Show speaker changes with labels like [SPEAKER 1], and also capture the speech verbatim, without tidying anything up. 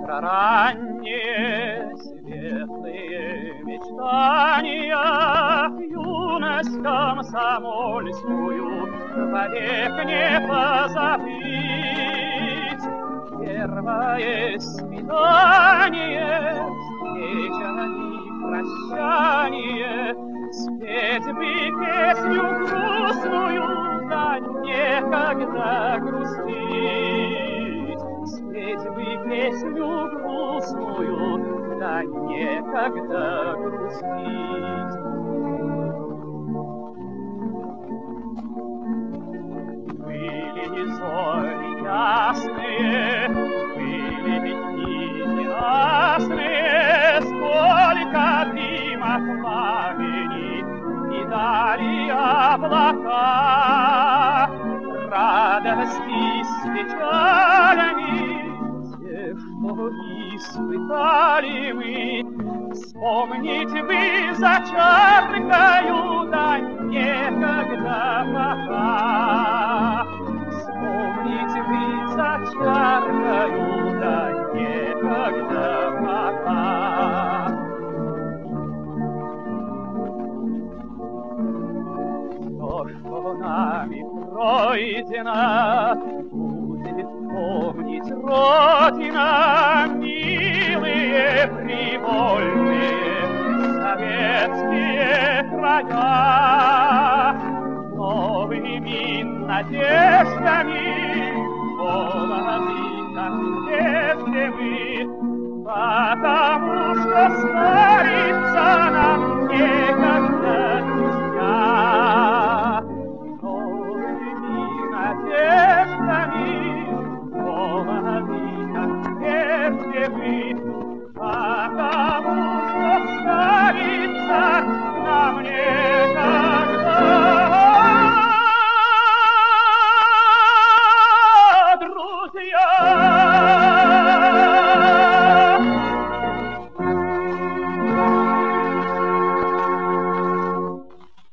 [SPEAKER 1] Про ранние светлые мечтания, юность комсомольскую вовек не позабыть. Первое свидание, вечер и прощание, спеть бы песню грустную, да некогда грустить. Спеть бы песню грустную, да некогда грустить. Были зори ясные, были дни ненастные, сколько дыма пламени и дали облака, радости с печалями, те, что испытали мы. Вспомнить бы за чаркою, да некогда пока. Вспомнить бы за чаркою, да некогда пока. То, что нами пройдено, будет помнить Родина, милые привольные советские края. Новыми надеждами, молоды, как прежде мы, потому что стариться нам некогда.